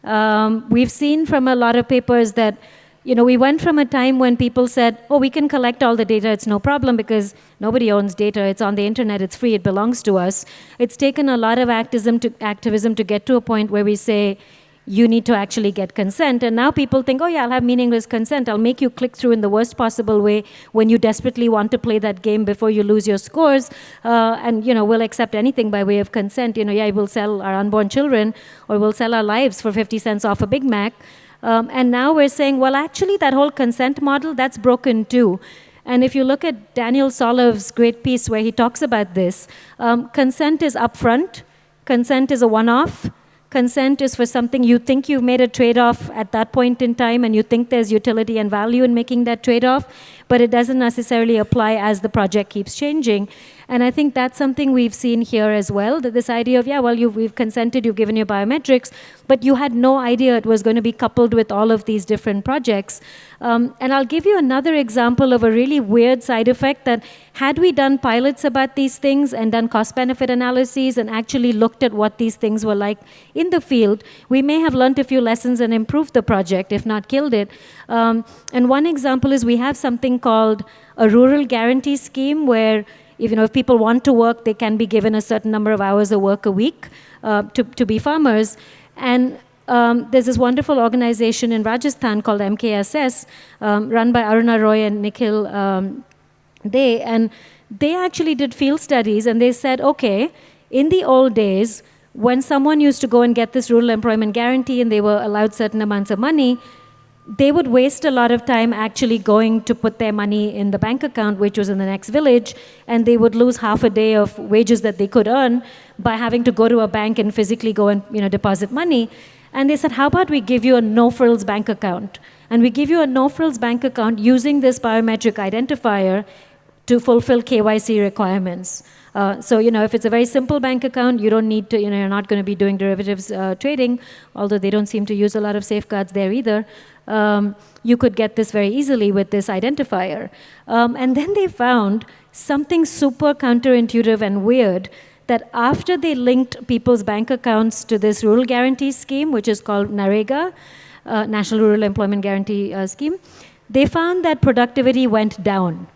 Um, we've seen from a lot of papers that, you know, we went from a time when people said, oh, we can collect all the data, it's no problem because nobody owns data, it's on the internet, it's free, it belongs to us. It's taken a lot of activism to, activism to get to a point where we say, you need to actually get consent. And now people think, oh yeah, I'll have meaningless consent. I'll make you click through in the worst possible way when you desperately want to play that game before you lose your scores. Uh, and, you know, we'll accept anything by way of consent. You know, yeah, we'll sell our unborn children or we'll sell our lives for fifty cents off a Big Mac. Um, and now we're saying, well, actually, that whole consent model, that's broken too. And if you look at Daniel Solov's great piece where he talks about this, um, consent is upfront. Consent is a one-off. Consent is for something you think you've made a trade-off at that point in time and you think there's utility and value in making that trade-off, but it doesn't necessarily apply as the project keeps changing. And I think that's something we've seen here as well, that this idea of, yeah, well, you've, we've consented, you've given your biometrics, but you had no idea it was going to be coupled with all of these different projects. Um, and I'll give you another example of a really weird side effect that had we done pilots about these things and done cost-benefit analyses and actually looked at what these things were like in the field, we may have learned a few lessons and improved the project, if not killed it. Um, and one example is we have something called a rural guarantee scheme where if, you know, if people want to work, they can be given a certain number of hours of work a week uh, to, to be farmers. And um, there's this wonderful organization in Rajasthan called M K S S, um, run by Aruna Roy and Nikhil um, Dey. And they actually did field studies, and they said, okay, in the old days, when someone used to go and get this rural employment guarantee and they were allowed certain amounts of money, they would waste a lot of time actually going to put their money in the bank account, which was in the next village, and they would lose half a day of wages that they could earn by having to go to a bank and physically go and, you know, deposit money. And they said, how about we give you a no-frills bank account? And we give you a no-frills bank account using this biometric identifier to fulfill K Y C requirements. Uh, so, you know, if it's a very simple bank account, you don't need to, you know, you're not going to be doing derivatives uh, trading, although they don't seem to use a lot of safeguards there either. Um, you could get this very easily with this identifier. Um, and then they found something super counterintuitive and weird, that after they linked people's bank accounts to this rural guarantee scheme, which is called NREGA, uh, National Rural Employment Guarantee uh, Scheme, they found that productivity went down.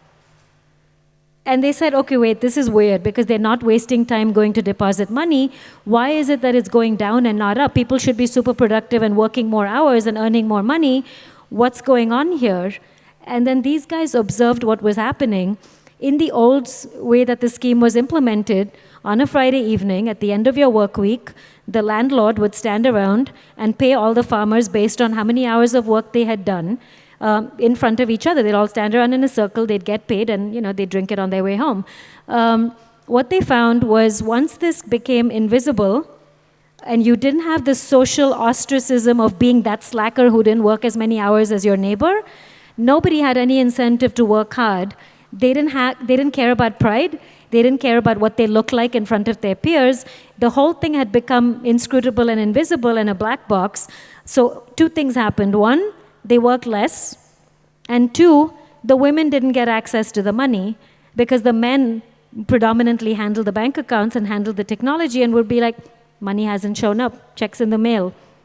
And they said, okay, wait, this is weird because they're not wasting time going to deposit money. Why is it that it's going down and not up? People should be super productive and working more hours and earning more money. What's going on here? And then these guys observed what was happening. In the old way that the scheme was implemented, on a Friday evening, at the end of your work week, the landlord would stand around and pay all the farmers based on how many hours of work they had done. Um, in front of each other. They'd all stand around in a circle, they'd get paid, and, you know, they'd drink it on their way home. Um, what they found was once this became invisible, and you didn't have the social ostracism of being that slacker who didn't work as many hours as your neighbor, nobody had any incentive to work hard. They didn't, ha- they didn't care about pride. They didn't care about what they looked like in front of their peers. The whole thing had become inscrutable and invisible and a black box. So two things happened. One, they worked less, and two, the women didn't get access to the money because the men predominantly handled the bank accounts and handled the technology and would be like, money hasn't shown up, checks in the mail,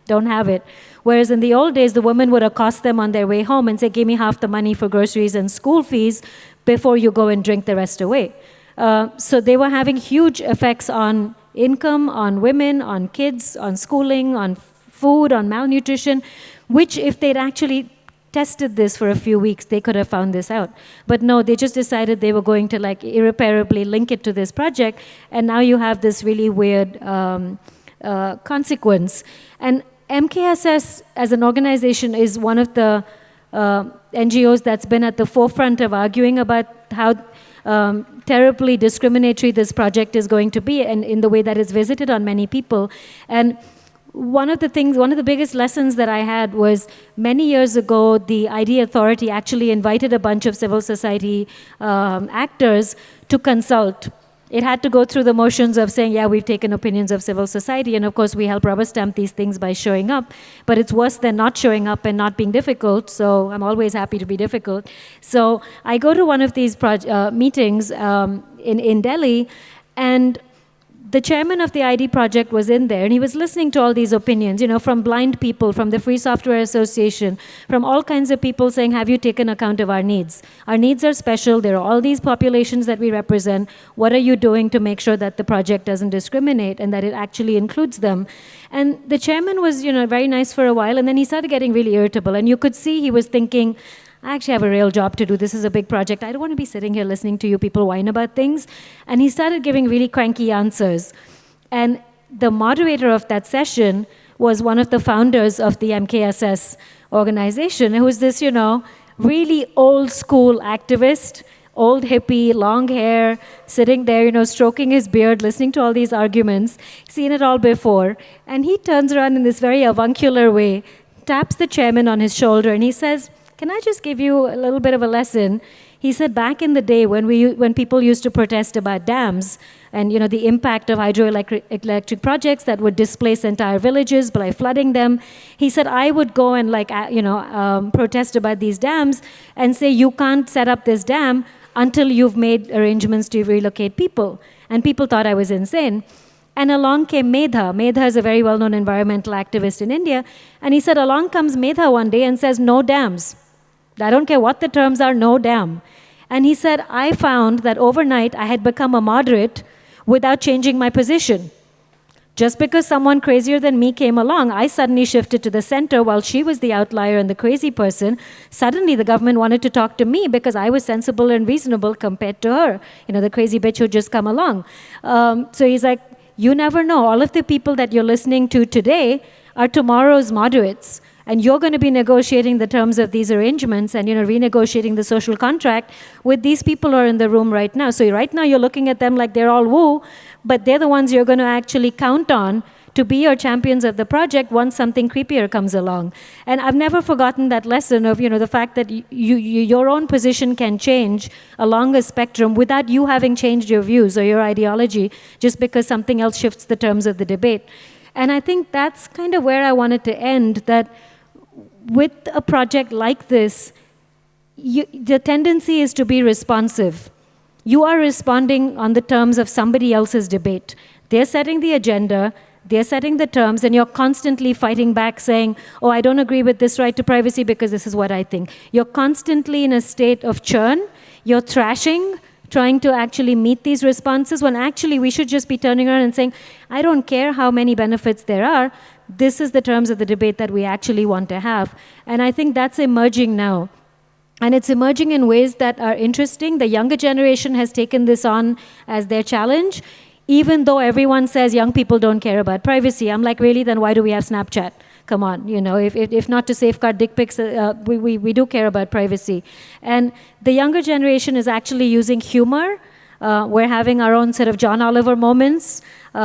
don't have it. Whereas in the old days, the women would accost them on their way home and say, give me half the money for groceries and school fees before you go and drink the rest away. Uh, so they were having huge effects on income, on women, on kids, on schooling, on food, on malnutrition, which if they'd actually tested this for a few weeks, they could have found this out. But no, they just decided they were going to like irreparably link it to this project, and now you have this really weird um, uh, consequence. And M K S S as an organization is one of the uh, N G Os that's been at the forefront of arguing about how um, terribly discriminatory this project is going to be, and in the way that it's visited on many people. And one of the things, one of the biggest lessons that I had was many years ago, the I D Authority actually invited a bunch of civil society um, actors to consult. It had to go through the motions of saying, yeah, we've taken opinions of civil society, and of course we help rubber stamp these things by showing up, but it's worse than not showing up and not being difficult, so I'm always happy to be difficult. So I go to one of these uh, meetings um, in, in Delhi, and the chairman of the I D project was in there, and he was listening to all these opinions, you know, from blind people, from the Free Software Association, from all kinds of people saying, have you taken account of our needs? Our needs are special. There are all these populations that we represent. What are you doing to make sure that the project doesn't discriminate and that it actually includes them? And the chairman was, you know, very nice for a while, and then he started getting really irritable, and you could see he was thinking, I actually have a real job to do. This is a big project. I don't want to be sitting here listening to you people whine about things. And he started giving really cranky answers. And the moderator of that session was one of the founders of the M K S S organization, who was this, you know, really old school activist, old hippie, long hair, sitting there, you know, stroking his beard, listening to all these arguments, seen it all before. And he turns around in this very avuncular way, taps the chairman on his shoulder, and he says, can I just give you a little bit of a lesson? He said back in the day when we when people used to protest about dams and you know the impact of hydroelectric electric projects that would displace entire villages by flooding them, he said I would go and like you know um, protest about these dams and say you can't set up this dam until you've made arrangements to relocate people. And people thought I was insane. And along came Medha. Medha is a very well-known environmental activist in India. And he said, along comes Medha one day and says, no dams. I don't care what the terms are, no dam. And he said, I found that overnight I had become a moderate without changing my position. Just because someone crazier than me came along, I suddenly shifted to the center while she was the outlier and the crazy person. Suddenly the government wanted to talk to me because I was sensible and reasonable compared to her, you know, the crazy bitch who just come along. Um, so he's like, you never know. All of the people that you're listening to today are tomorrow's moderates. And you're going to be negotiating the terms of these arrangements and, you know, renegotiating the social contract with these people who are in the room right now. So right now you're looking at them like they're all woo, but they're the ones you're going to actually count on to be your champions of the project once something creepier comes along. And I've never forgotten that lesson of, you know, the fact that you, you, your own position can change along a spectrum without you having changed your views or your ideology just because something else shifts the terms of the debate. And I think that's kind of where I wanted to end, that with a project like this, you, the tendency is to be responsive. You are responding on the terms of somebody else's debate. They're setting the agenda, they're setting the terms, and you're constantly fighting back saying, oh, I don't agree with this right to privacy because this is what I think. You're constantly in a state of churn, you're thrashing, trying to actually meet these responses, when actually we should just be turning around and saying, I don't care how many benefits there are, this is the terms of the debate that we actually want to have. And I think that's emerging now. And it's emerging in ways that are interesting. The younger generation has taken this on as their challenge, even though everyone says young people don't care about privacy. I'm like, really, then why do we have Snapchat? Come on, you know, if, if, if not to safeguard dick pics, uh, we, we, we do care about privacy. And the younger generation is actually using humor. Uh, we're having our own sort of John Oliver moments,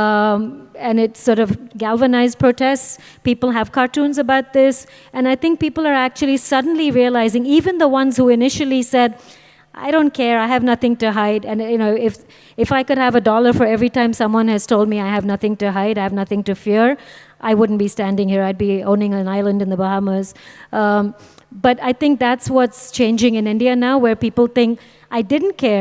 um, and it's sort of galvanized protests. People have cartoons about this, and I think people are actually suddenly realizing, even the ones who initially said, I don't care, I have nothing to hide, and you know, if, if I could have a dollar for every time someone has told me I have nothing to hide, I have nothing to fear, I wouldn't be standing here, I'd be owning an island in the Bahamas. Um, but I think that's what's changing in India now, where people think, I didn't care,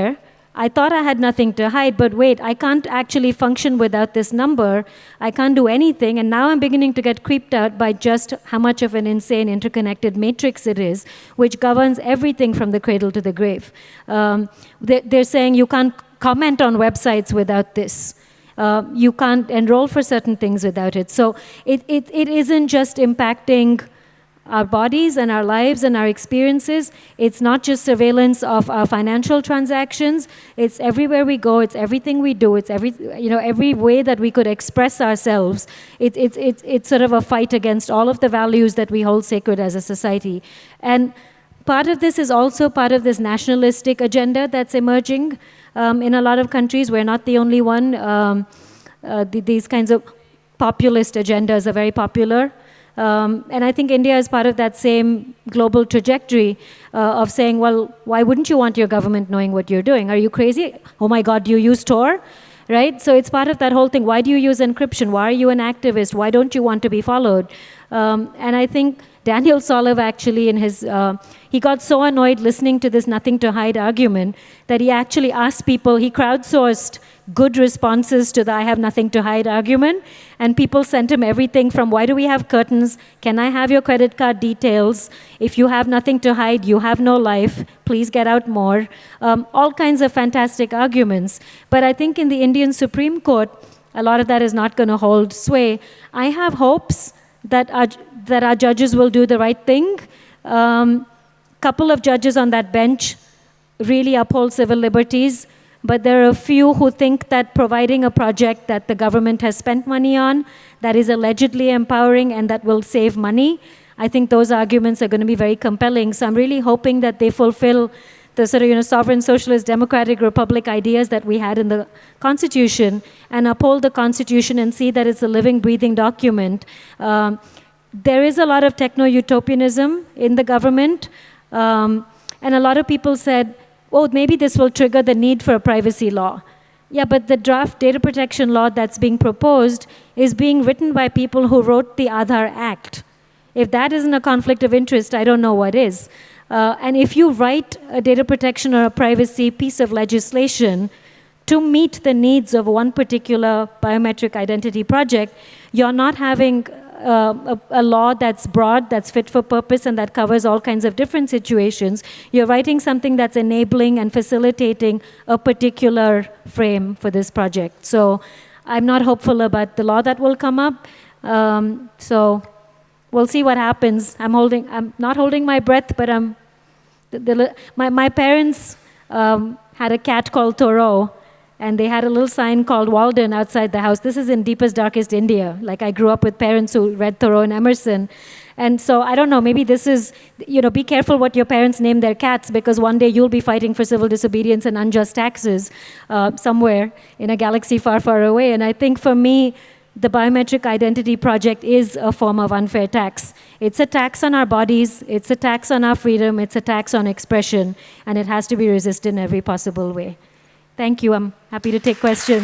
I thought I had nothing to hide, but wait, I can't actually function without this number. I can't do anything. And now I'm beginning to get creeped out by just how much of an insane interconnected matrix it is, which governs everything from the cradle to the grave. Um, they're, they're saying you can't comment on websites without this. Uh, you can't enroll for certain things without it. So it, it, it isn't just impacting our bodies and our lives and our experiences. It's not just surveillance of our financial transactions. It's everywhere we go. It's everything we do. It's every, you know, every way that we could express ourselves. It, it, it, it's sort of a fight against all of the values that we hold sacred as a society. And part of this is also part of this nationalistic agenda that's emerging um, in a lot of countries. We're not the only one. Um, uh, the, these kinds of populist agendas are very popular. Um, and I think India is part of that same global trajectory uh, of saying, well, why wouldn't you want your government knowing what you're doing? Are you crazy? Oh my God, do you use Tor? Right? So it's part of that whole thing. Why do you use encryption? Why are you an activist? Why don't you want to be followed? Um, and I think Daniel Solev actually in his, uh, he got so annoyed listening to this nothing to hide argument that he actually asked people, he crowdsourced good responses to the I have nothing to hide argument, and people sent him everything from why do we have curtains, can I have your credit card details, if you have nothing to hide, you have no life, please get out more, um, all kinds of fantastic arguments. But I think in the Indian Supreme Court, a lot of that is not going to hold sway. I have hopes that our, that our judges will do the right thing. A um, couple of judges on that bench really uphold civil liberties, but there are a few who think that providing a project that the government has spent money on, that is allegedly empowering and that will save money, I think those arguments are going to be very compelling. So I'm really hoping that they fulfill the sort of, you know, sovereign, socialist, democratic republic ideas that we had in the Constitution and uphold the Constitution and see that it's a living, breathing document. Um, there is a lot of techno-utopianism in the government, um, and a lot of people said, oh, maybe this will trigger the need for a privacy law. Yeah, but the draft data protection law that's being proposed is being written by people who wrote the Aadhaar Act. If that isn't a conflict of interest, I don't know what is. Uh, and if you write a data protection or a privacy piece of legislation to meet the needs of one particular biometric identity project, you're not having uh, a, a law that's broad, that's fit for purpose, and that covers all kinds of different situations. You're writing something that's enabling and facilitating a particular frame for this project. So I'm not hopeful about the law that will come up. Um, so we'll see what happens. I'm holding, I'm not holding my breath, but I'm, the, the, my, my parents um, had a cat called Thoreau, and they had a little sign called Walden outside the house. This is in deepest, darkest India. Like, I grew up with parents who read Thoreau and Emerson. And so, I don't know, maybe this is, you know, be careful what your parents name their cats, because one day you'll be fighting for civil disobedience and unjust taxes uh, somewhere in a galaxy far, far away. And I think for me, the Biometric Identity Project is a form of unfair tax. It's a tax on our bodies, it's a tax on our freedom, it's a tax on expression, and it has to be resisted in every possible way. Thank you. I'm happy to take questions. We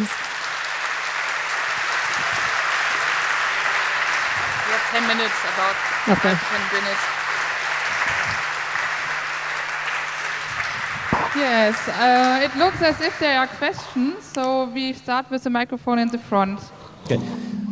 have ten minutes, about Okay. ten minutes. Yes, uh, it looks as if there are questions, so we start with the microphone in the front. Okay.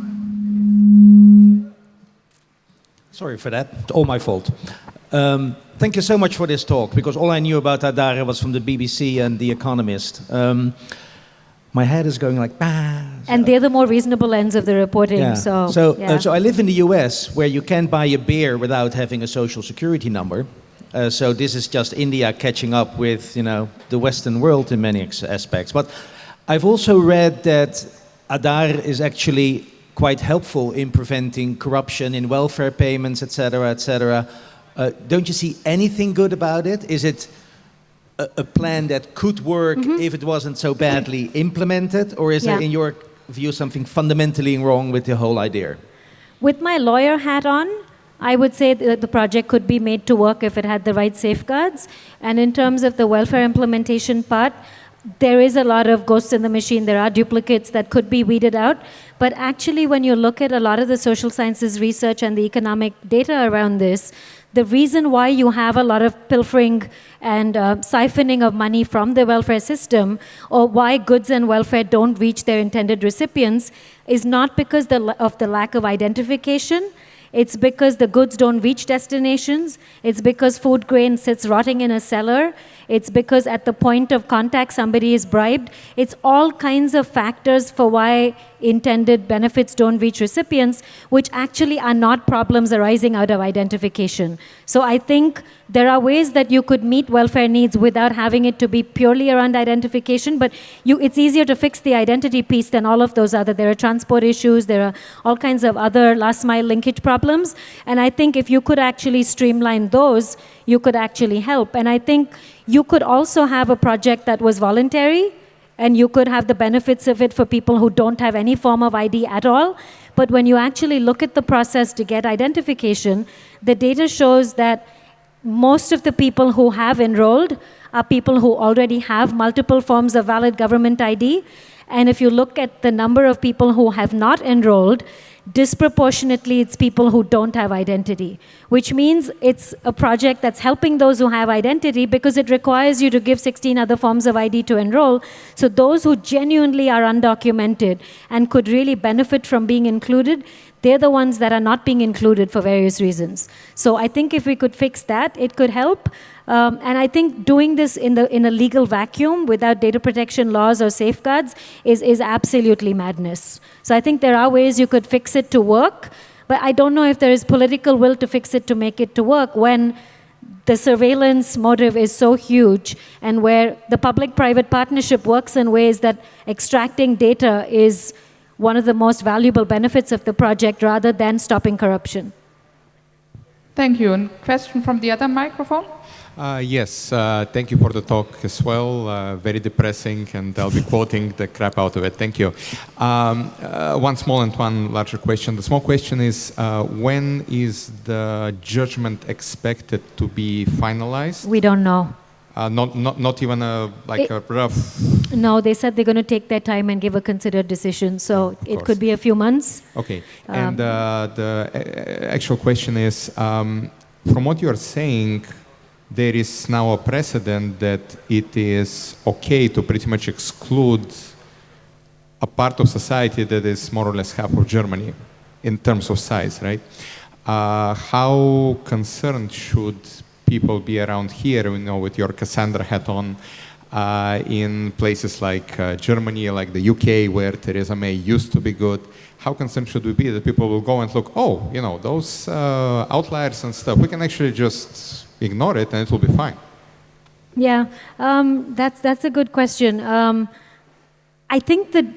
Sorry for that. It's all my fault. Um, thank you so much for this talk, because all I knew about Aadhaar was from the B B C and The Economist. Um, my head is going like, bah. And they're the more reasonable ends of the reporting. Yeah. So, so, yeah. uh, so I live in the U S, where you can't buy a beer without having a social security number. Uh, so this is just India catching up with, you know, the Western world in many ex- aspects. But I've also read that Aadhaar is actually quite helpful in preventing corruption in welfare payments, et cetera, et cetera. Uh, don't you see anything good about it? Is it a, a plan that could work mm-hmm. if it wasn't so badly implemented? Or is yeah. there, in your view, something fundamentally wrong with the whole idea? With my lawyer hat on, I would say that the project could be made to work if it had the right safeguards. And in terms of the welfare implementation part, there is a lot of ghosts in the machine. There are duplicates that could be weeded out. But actually, when you look at a lot of the social sciences research and the economic data around this, The reason why you have a lot of pilfering and uh, siphoning of money from the welfare system, or why goods and welfare don't reach their intended recipients, is not because the, of the lack of identification. It's because the goods don't reach destinations. It's because food grain sits rotting in a cellar. It's because at the point of contact, somebody is bribed. It's all kinds of factors for why intended benefits don't reach recipients, which actually are not problems arising out of identification. So I think there are ways that you could meet welfare needs without having it to be purely around identification, but you, it's easier to fix the identity piece than all of those other. There are transport issues, there are all kinds of other last mile linkage problems, and I think if you could actually streamline those, you could actually help. And I think you could also have a project that was voluntary, and you could have the benefits of it for people who don't have any form of I D at all. But when you actually look at the process to get identification, the data shows that most of the people who have enrolled are people who already have multiple forms of valid government I D. And if you look at the number of people who have not enrolled, disproportionately it's people who don't have identity, which means it's a project that's helping those who have identity because it requires you to give sixteen other forms of I D to enroll. So those who genuinely are undocumented and could really benefit from being included, they're the ones that are not being included for various reasons. So I think if we could fix that, it could help. Um, and I think doing this in the in a legal vacuum without data protection laws or safeguards is, is absolutely madness. So I think there are ways you could fix it to work, but I don't know if there is political will to fix it to make it to work when the surveillance motive is so huge and where the public-private partnership works in ways that extracting data is one of the most valuable benefits of the project rather than stopping corruption. Thank you. And question from the other microphone? Uh, yes, uh, thank you for the talk as well. Uh, very depressing, and I'll be quoting the crap out of it. Thank you. Um, uh, one small and one larger question. The small question is, uh, when is the judgment expected to be finalized? We don't know. Uh, not, not, not even a, like It- a rough... No, they said they're going to take their time and give a considered decision, so it course. could be a few months. Okay. Um, And uh, the uh, actual question is, um, from what you are saying, there is now a precedent that it is okay to pretty much exclude a part of society that is more or less half of Germany in terms of size, right? Uh, how concerned should people be around here, you know, with your Cassandra hat on, uh, in places like uh, Germany, like the U K, where Theresa May used to be good? How concerned should we be that people will go and look, oh, you know, those uh, outliers and stuff, we can actually just ignore it and it will be fine? Yeah, um, that's that's a good question. Um, I think that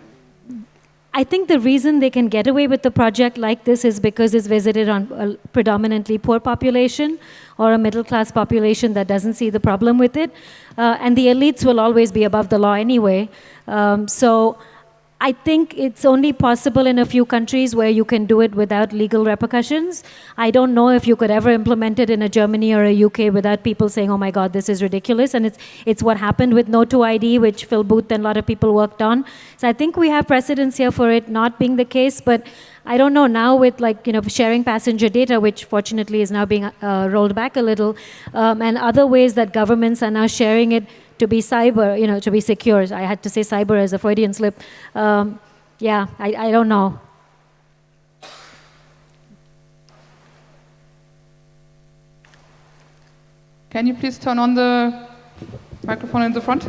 I think the reason they can get away with a project like this is because it's visited on a predominantly poor population or a middle class population that doesn't see the problem with it, uh, and the elites will always be above the law anyway. Um, so. I think it's only possible in a few countries where you can do it without legal repercussions. I don't know if you could ever implement it in a Germany or a U K without people saying, oh my God, this is ridiculous. And it's, it's what happened with No to I D, which Phil Booth and a lot of people worked on. So I think we have precedents here for it not being the case, but I don't know, now with like, you know, sharing passenger data, which fortunately is now being uh, rolled back a little, um, and other ways that governments are now sharing it to be cyber, you know, to be secure. I had to say cyber as a Freudian slip. Um, yeah, I, I don't know. Can you please turn on the microphone in the front?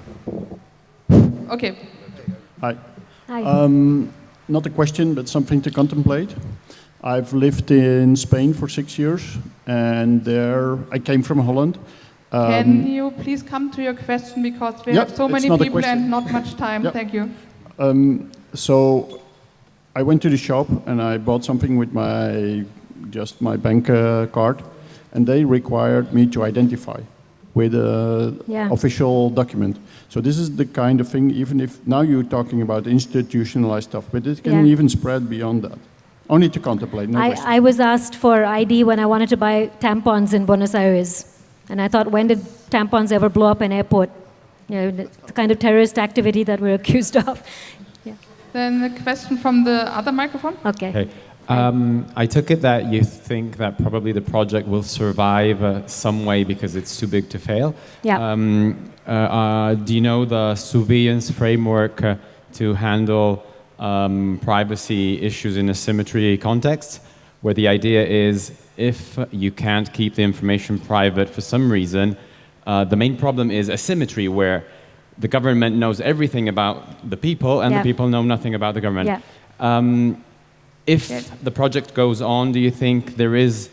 Okay. Hi. Hi. Um, not a question, but something to contemplate. I've lived in Spain for six years, and there I came from Holland. Um, Can you please come to your question, because we Yeah, have so it's many not a people question. and not much time. Yeah. Thank you. Um, so I went to the shop and I bought something with my just my bank uh, card, and they required me to identify with a Yeah. official document. So this is the kind of thing, even if now you're talking about institutionalized stuff, but it can Yeah. even spread beyond that. Only to contemplate, no question. I, I was asked for I D when I wanted to buy tampons in Buenos Aires. And I thought, when did tampons ever blow up an airport? You know, the kind of terrorist activity that we're accused of. Yeah. Then a question from the other microphone. Okay. Hey, Um, I took it that you think that probably the project will survive uh, some way because it's too big to fail. Yeah. Um, uh, uh, do you know the surveillance framework uh, to handle um, privacy issues in a symmetry context, where the idea is if you can't keep the information private for some reason, uh, the main problem is asymmetry, where the government knows everything about the people and Yeah. the people know nothing about the government. Yeah. Um, if Good. the project goes on, do you think there is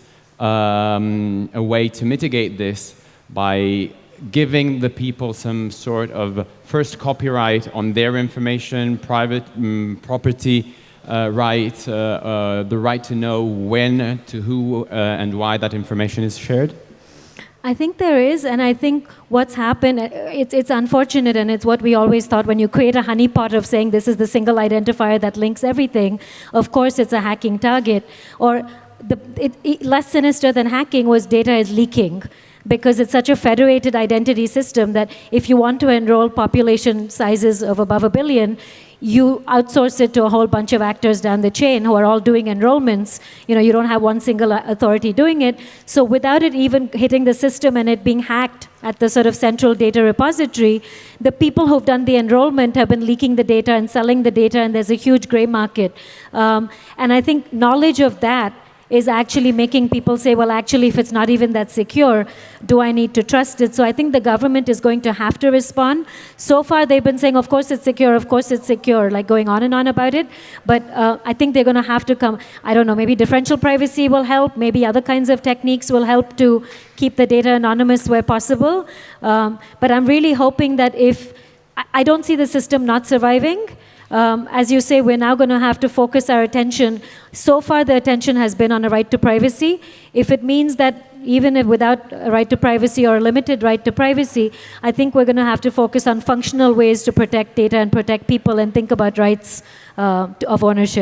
um, a way to mitigate this by giving the people some sort of first copyright on their information, private um, property uh, right, uh, uh, the right to know when, to who, uh, and why that information is shared? I think there is, and I think what's happened, uh, it's, it's unfortunate, and it's what we always thought when you create a honeypot of saying this is the single identifier that links everything, of course it's a hacking target. Or the, it, it, less sinister than hacking was data is leaking, because it's such a federated identity system that if you want to enroll population sizes of above a billion, you outsource it to a whole bunch of actors down the chain who are all doing enrollments. You know, you don't have one single authority doing it. So without it even hitting the system and it being hacked at the sort of central data repository, the people who've done the enrollment have been leaking the data and selling the data, and there's a huge gray market. Um, and I think knowledge of that is actually making people say, well, actually, if it's not even that secure, do I need to trust it? So I think the government is going to have to respond. So far, they've been saying, of course it's secure, of course it's secure, like going on and on about it. But uh, I think they're going to have to come, I don't know, maybe differential privacy will help, maybe other kinds of techniques will help to keep the data anonymous where possible. Um, but I'm really hoping that if, I, I don't see the system not surviving. Um, as you say, we're now going to have to focus our attention. So far, the attention has been on a right to privacy. If it means that even if without a right to privacy or a limited right to privacy, I think we're going to have to focus on functional ways to protect data and protect people and think about rights uh, of ownership.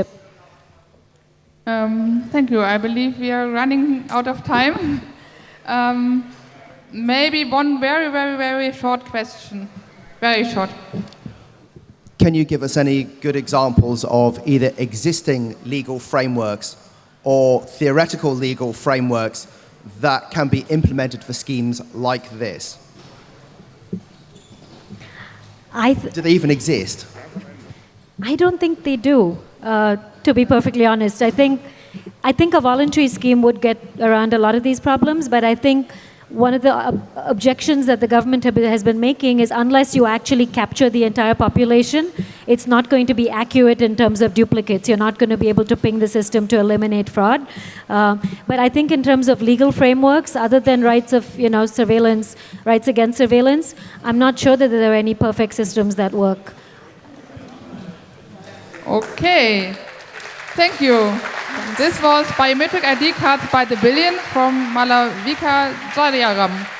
Um, thank you. I believe we are running out of time. Um, maybe one very, very, very short question. Very short. Can you give us any good examples of either existing legal frameworks or theoretical legal frameworks that can be implemented for schemes like this? I th- Do they even exist? I don't think they do, uh, to be perfectly honest. I think, I think a voluntary scheme would get around a lot of these problems, but I think one of the ob- objections that the government have, has been making is unless you actually capture the entire population, it's not going to be accurate in terms of duplicates. You're not going to be able to ping the system to eliminate fraud. Um, but I think in terms of legal frameworks, other than rights of, you know, surveillance, rights against surveillance, I'm not sure that there are any perfect systems that work. Okay. Thank you. This was Biometric I D Cards by the Billion from Malavika Jayaram.